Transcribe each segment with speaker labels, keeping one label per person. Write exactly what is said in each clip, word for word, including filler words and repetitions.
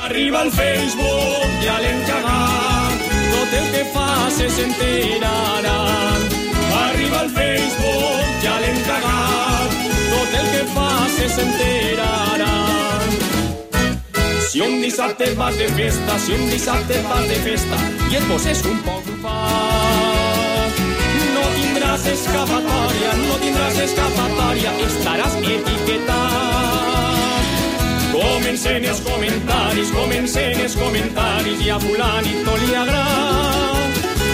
Speaker 1: Arriba al Facebook, ja l'hem cagat, tot el que faces s'enteraran. Arriba al Facebook, ja l'hem cagat, tot el que faces s'enteraran. Si un dissabte vas de festa, si un dissabte vas de festa i et poses un poc fart, no tindràs escapatòria, no tindràs escapatòria, estaràs etiquetat. Comencen els comentaris, comencen els comentaris i a fulanito li agrada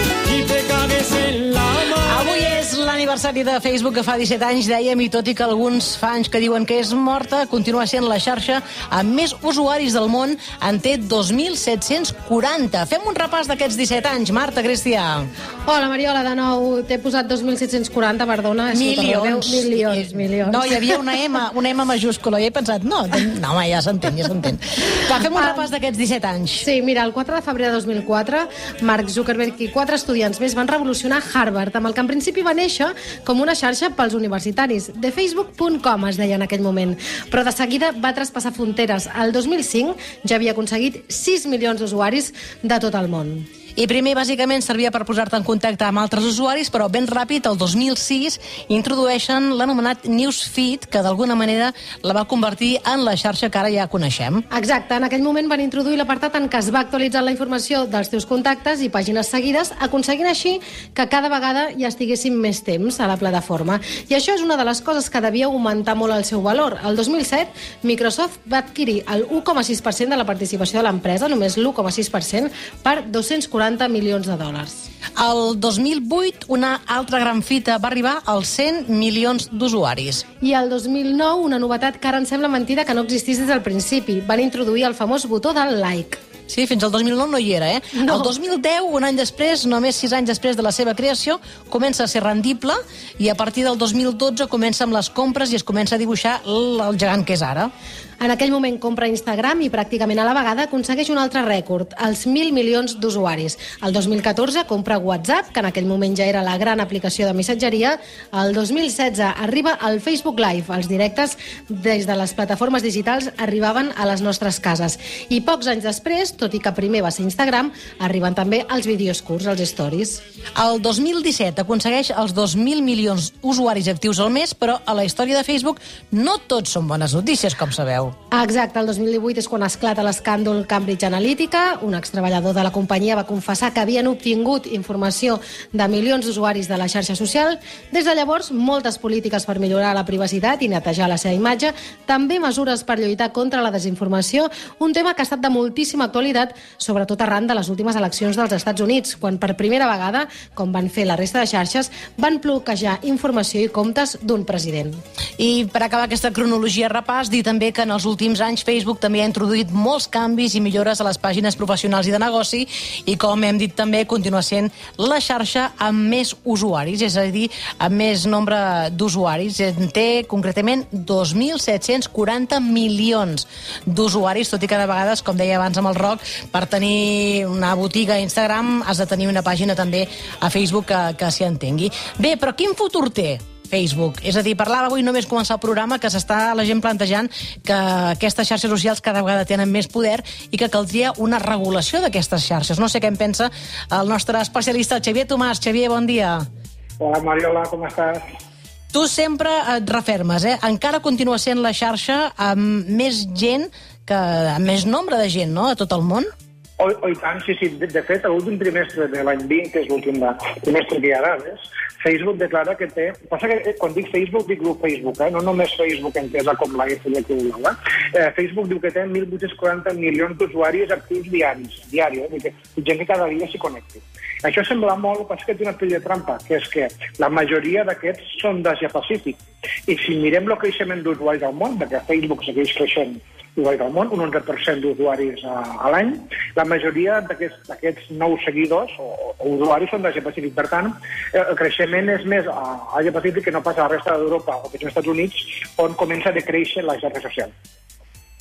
Speaker 1: i te cagues en la mà.
Speaker 2: Avui és l'aniversari de Facebook, que fa disset anys, dèiem, i tot i que alguns fans que diuen que és morta, continua sent la xarxa amb més usuaris del món, en té dos mil set-cents quaranta. Fem un repàs d'aquests disset anys. Marta, Cristià.
Speaker 3: Hola, Mariola, de nou. T'he posat dos mil set-cents quaranta, perdona.
Speaker 2: Milions.
Speaker 3: Milions, milions.
Speaker 2: No, hi havia una M, una M majúscula, i he pensat, no, no, home, ja s'entén, ja s'entén. Va, fem un repàs d'aquests disset anys.
Speaker 3: Sí, mira, el quatre de febrer de dos mil quatre, Mark Zuckerberg i quatre estudiants més van revolucionar Harvard, amb el que en principi va néixer com una xarxa pels universitaris. The Facebook punt com es deia en aquell moment, però de seguida va traspassar fronteres. El dos mil cinc ja havia aconseguit sis milions d'usuaris de tot el món.
Speaker 2: I primer, bàsicament, servia per posar-te en contacte amb altres usuaris, però ben ràpid, el dos mil sis, introdueixen l'anomenat Newsfeed, que d'alguna manera la va convertir en la xarxa que ara ja coneixem.
Speaker 3: Exacte, en aquell moment van introduir l'apartat en què es va actualitzar la informació dels teus contactes i pàgines seguides, aconseguint així que cada vegada hi estiguéssim més temps a la plataforma. I això és una de les coses que devia augmentar molt el seu valor. El dos mil set, Microsoft va adquirir el u coma sis per cent de la participació de l'empresa, només l'u coma sis per cent, per dos-cents quaranta milions de dòlars.
Speaker 2: El dos mil vuit, una altra gran fita va arribar als cent milions d'usuaris.
Speaker 3: I el dos mil nou, una novetat que ara em sembla mentida que no existís des del principi. Van introduir el famós botó del like.
Speaker 2: Sí, fins al dos mil nou no hi era, eh?
Speaker 3: No.
Speaker 2: El dos mil deu, un any després, només sis anys després de la seva creació, comença a ser rendible i a partir del dos mil dotze comença amb les compres i es comença a dibuixar el, el gegant que és ara.
Speaker 3: En aquell moment compra Instagram i pràcticament a la vegada aconsegueix un altre rècord, els mil milions d'usuaris. El dos mil catorze compra WhatsApp, que en aquell moment ja era la gran aplicació de missatgeria. El dos mil setze arriba el Facebook Live. Els directes des de les plataformes digitals arribaven a les nostres cases. I pocs anys després, tot i que primer va ser Instagram, arriben també els vídeos curts, els stories.
Speaker 2: El dos mil disset aconsegueix els dos mil milions d'usuaris actius al mes, però a la història de Facebook no tots són bones notícies, com sabeu.
Speaker 3: Exacte, el dos mil divuit és quan esclata l'escàndol Cambridge Analytica. Un extreballador de la companyia va confessar que havien obtingut informació de milions d'usuaris de la xarxa social. Des de llavors, moltes polítiques per millorar la privacitat i netejar la seva imatge, també mesures per lluitar contra la desinformació, un tema que ha estat de moltíssima actualitat, sobretot arran de les últimes eleccions dels Estats Units, quan per primera vegada, com van fer la resta de xarxes, van bloquejar informació i comptes d'un president.
Speaker 2: I per acabar aquesta cronologia repàs, dir també que en els últims anys Facebook també ha introduït molts canvis i millores a les pàgines professionals i de negoci i, com hem dit també, continua sent la xarxa amb més usuaris, és a dir, amb més nombre d'usuaris. En té concretament dos mil set-cents quaranta milions d'usuaris, tot i que de vegades, com deia abans amb el Roc, per tenir una botiga a Instagram has de tenir una pàgina també a Facebook que, que s'hi entengui. Bé, però quin futur té Facebook? És a dir, parlava avui només començar el programa que s'està la gent plantejant que aquestes xarxes socials cada vegada tenen més poder i que caldria una regulació d'aquestes xarxes. No sé què en pensa el nostre especialista, el Xavier Tomàs. Xavier, bon dia.
Speaker 4: Hola, Mariola, com estàs?
Speaker 2: Tu sempre et refermes, eh? Encara continua sent la xarxa amb més gent, que, amb més nombre de gent, no?, a tot el món?
Speaker 4: Oh, oh, i tant, sí, sí. De, de fet, l'últim trimestre de l'any vint, que és l'últim trimestre que hi ha ara, Facebook declara que té... Passa que quan dic Facebook, dic grup Facebook, eh? No només Facebook entesa com la F de que eh? eh, Facebook diu que té mil vuit-cents quaranta milions d'usuaris actius diaris, diari, eh? Que, gent que cada dia s'hi connecti. Això sembla molt, però és que té una pell de trampa, que és que la majoria d'aquests són d'Àsia Pacífic. I si mirem el creixement d'usuaris al món, perquè Facebook segueix creixent usuaris al món, un onze per cent d'usuaris a, a l'any, la majoria d'aquests nous seguidors o, o usuaris són d'Àsia Pacífic. Per tant, el creixement és més a Àsia Pacífic que no passa a la resta d'Europa o que als Estats Units, on comença a decréixer la xarxa social.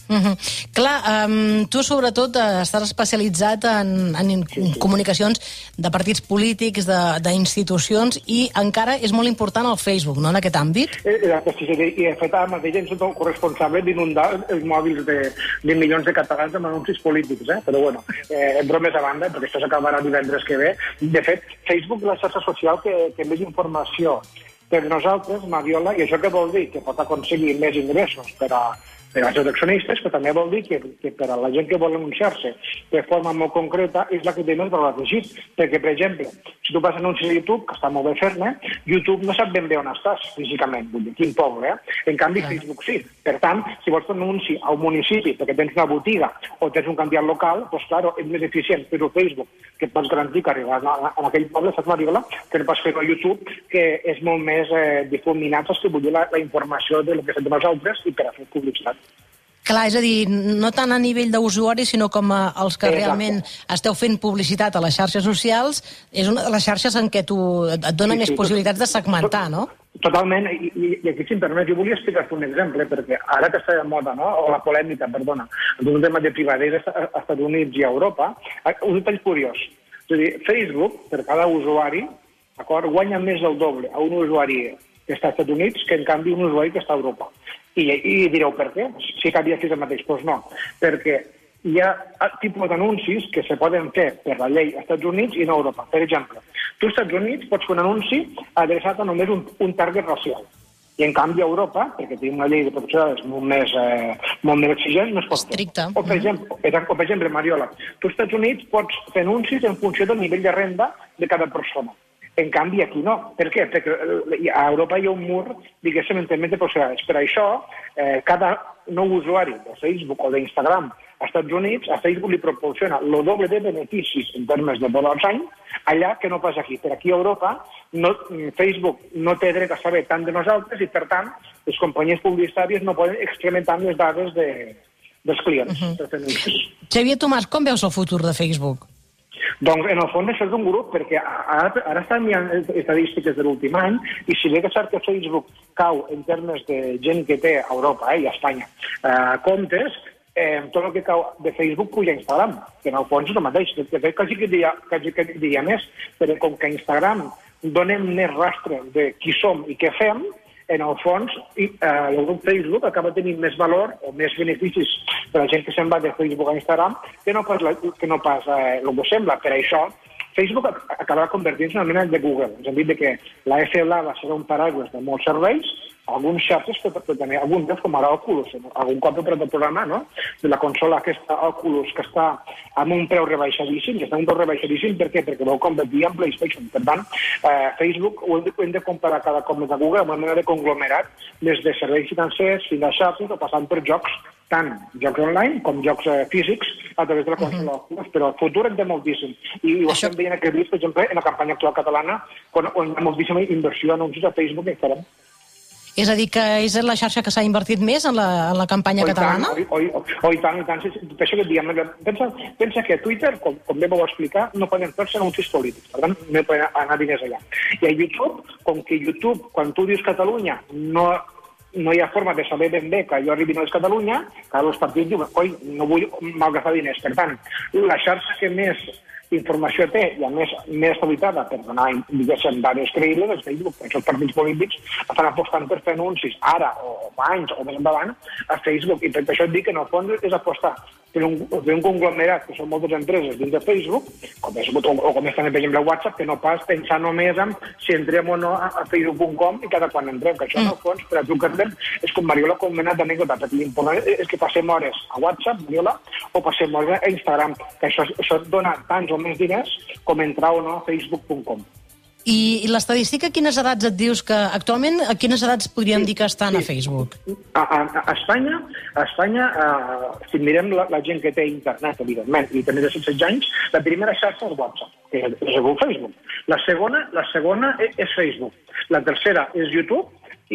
Speaker 2: Uh-huh. Clar, um, tu sobretot uh, estàs especialitzat en, en sí, sí. comunicacions de partits polítics, d'institucions, i encara és molt important el Facebook, no?, en aquest àmbit.
Speaker 4: Eh, sí, sí, i de fet ara mateix ens som corresponsable d'inundar els mòbils de, de milions de catalans amb anuncis polítics, eh? Però bueno, eh, bromes a banda, perquè això s'acabarà divendres que ve. De fet, Facebook és la xarxa social que, que més informació per nosaltres, Mariola, i això què vol dir? Que pot aconseguir més ingressos per a per als accionistes, però també vol dir que, que per a la gent que vol anunciar-se de forma molt concreta és la que té més valor afegit. Perquè, per exemple, si tu vas a anunciar a YouTube, que està molt bé fer-ne, YouTube no sap ben bé on estàs físicament, vull dir, quin poble, eh? En canvi, ah. Facebook sí. Per tant, si vols fer un anunci a un municipi perquè tens una botiga o tens un candidat local, doncs, clar, és més eficient fer-ho a Facebook, que et pots garantir que arribaràs a, a aquell poble, saps, Mariola, que no pas fer-ho a YouTube, que és molt més eh, difuminat, saps, que vull dir la, la informació de lo que fem nosaltres i per a fer publicitat.
Speaker 2: Clar, és a dir, no tant a nivell d'usuari, sinó com a els que realment esteu fent publicitat a les xarxes socials, és una de les xarxes en què tu et dona sí, més sí, possibilitats de segmentar, no?
Speaker 4: Totalment, i, i aquí, si em permet, jo volia explicar-te un exemple, perquè ara que està de moda, no?, o la polèmica, perdona, un tema de privadesa als Estats Units i a Europa, un detall curiós. És a dir, Facebook, per cada usuari, d'acord, guanya més del doble a un usuari que està als Estats Units que, en canvi, un usuari que està a Europa. I, i direu, per què? Si canvia fins el mateix. Doncs no, perquè hi ha tipus d'anuncis que se poden fer per la llei als Estats Units i no a Europa. Per exemple, tu als Estats Units pots fer un anunci adreçat a només un, un target racial. I en canvi a Europa, perquè tenim una llei de protecció de dades molt més, eh, molt més exigent, no es pot fer.
Speaker 2: Estricta.
Speaker 4: O per exemple, o per exemple, Mariola, tu als Estats Units pots fer anuncis en funció del nivell de renda de cada persona. En canvi, aquí no. Per què? Perquè a Europa hi ha un mur, diguéssim, en termes de possibilitats. Per això, eh, cada nou usuari de Facebook o d'Instagram als Estats Units, a Facebook li proporciona el doble de beneficis en termes de valors any, allà que no pas aquí. Per aquí a Europa, no, Facebook no té dret a saber tant de nosaltres i, per tant, les companyies publicitàries no poden excrementar les dades de, dels clients. Uh-huh.
Speaker 2: Xavier Tomàs, com veus el futur de Facebook?
Speaker 4: Doncs, en el fons, això és un grup, perquè ara, ara estan mirant estadístiques de l'últim any, i si bé que cert que Facebook cau en termes de gent que té a Europa eh, i a Espanya eh, comptes, eh, tot el que cau de Facebook puja a Instagram, que en el fons és el mateix. De fet, quasi que diria, quasi que diria més, perquè com que a Instagram donem més rastre de qui som i què fem, en el fons, i, eh, el grup Facebook acaba tenint més valor o més beneficis per a la gent que se'n va de Facebook a Instagram que no pas, la, que no pas eh, el que sembla. Per això, Facebook acabarà convertint-se en una mena de Google, en el sentit de que la F L A va ser un paraigües de molts serveis, alguns xarxes, però també alguns com ara Oculus, algun cop he parat el programa, no?, de la consola aquesta Oculus, que està amb un preu rebaixadíssim, i està amb un preu rebaixadíssim, per què? Perquè vol competir amb PlayStation. Per tant, eh, Facebook ho hem de, ho hem de comparar cada cop més a Google, amb una mena de conglomerat, des de serveis financers fins a xarxes, o passant per jocs, tant jocs online com jocs eh, físics a través de la consola Oculus, uh-huh. Però el futur en té moltíssim. I ho Això... estem veient aquest vist, per exemple, en la campanya actual catalana, on, on hi ha moltíssima inversió d'anuncis a Facebook i Instagram.
Speaker 2: És a dir, que és la xarxa que s'ha invertit més en la, en la campanya o catalana?
Speaker 4: Tant, o, o, o, i tant, i tant. Per això que et diem, pensa, pensa que a Twitter, com, com bé vau explicar, no poden fer-se anuncis polítics, per tant, no poden anar diners allà. I a YouTube, com que YouTube, quan tu dius Catalunya, no, no hi ha forma de saber ben bé que allò arribi a Catalunya, cada els partits diuen, oi, no vull malgastar diners. Per tant, la xarxa que més informació té, i a més més estabilitada per donar, diguéssim, dades creïbles, és Facebook. Els partits polítics estan apostant per fer anuncis ara, o anys, o més endavant, a Facebook. I per això et dic que en el fons és apostar per un, per un conglomerat, que són moltes empreses dins de Facebook, com és, o, o com és també, per exemple, WhatsApp, que no pas pensar només en si entrem o no a, a facebook punt com i cada quan entrem, que això en el fons, per a tu que entrem, és com Mariola com mena d'anècdota, perquè l'important és que passem hores a WhatsApp, Mariola, o passem hores a Instagram, que això, això et dona tants o més diners com entrar o no a facebook punt com.
Speaker 2: I, i l'estadística, a quines edats et dius que actualment, a quines edats podríem sí, dir que estan sí. a Facebook?
Speaker 4: A, a, a Espanya, a Espanya uh, si mirem la, la gent que té internet, evidentment, i també de setze anys, la primera xarxa és WhatsApp, que és, és el Facebook. La segona, la segona és Facebook. La tercera és YouTube, i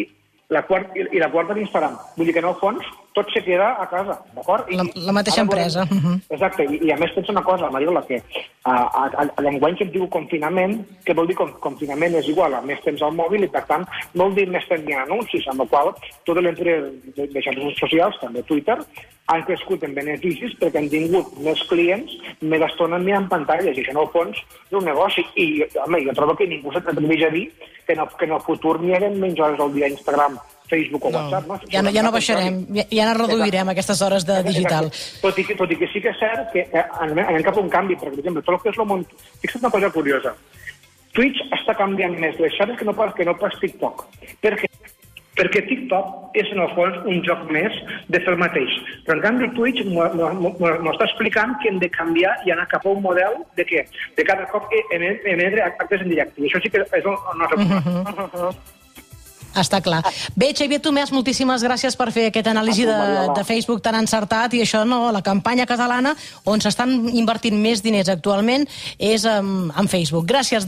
Speaker 4: la quarta, i la quarta d'Instagram. Vull dir que, en el fons, tot se queda a casa, d'acord?
Speaker 2: La, la mateixa empresa.
Speaker 4: Volem... Exacte, i, i a més pensa una cosa, Mariola, que a, a, a l'enguany que em diu confinament, que vol dir que confinament és igual a més temps al mòbil i, per tant, vol dir més temps en anuncis, amb la qual totes les empreses de, de xarxes socials, també Twitter, han crescut en beneficis perquè han tingut més clients, més estona mirant pantalles, i això, en el fons, és un negoci. I, home, jo trobo que ningú s'atreveix a dir que en, el, que en el futur n'hi haguem menys hores al dia a Instagram, Facebook o
Speaker 2: no.
Speaker 4: WhatsApp. No?
Speaker 2: Ja, no, ja no baixarem, ja, ja no reduirem exacte. Aquestes hores de digital.
Speaker 4: Tot i, que, tot i que sí que és cert que anem, anem cap a un canvi, perquè, per exemple, tot el que és el món... Fixa't una cosa curiosa. Twitch està canviant més les xarxes que no pas, que no pas TikTok. Per què? Perquè TikTok és, en el fons, un joc més de fer el mateix. Però, en canvi, Twitch m'està explicant que hem de canviar i anar cap a un model de què? De cada cop emetre actes en directe. I això sí que és el nostre problema.
Speaker 2: Està clar. Bé, Xavier Tomàs, moltíssimes gràcies per fer aquesta anàlisi de, de Facebook tan encertat, i això no, la campanya catalana on s'estan invertint més diners actualment és en, en Facebook. Gràcies.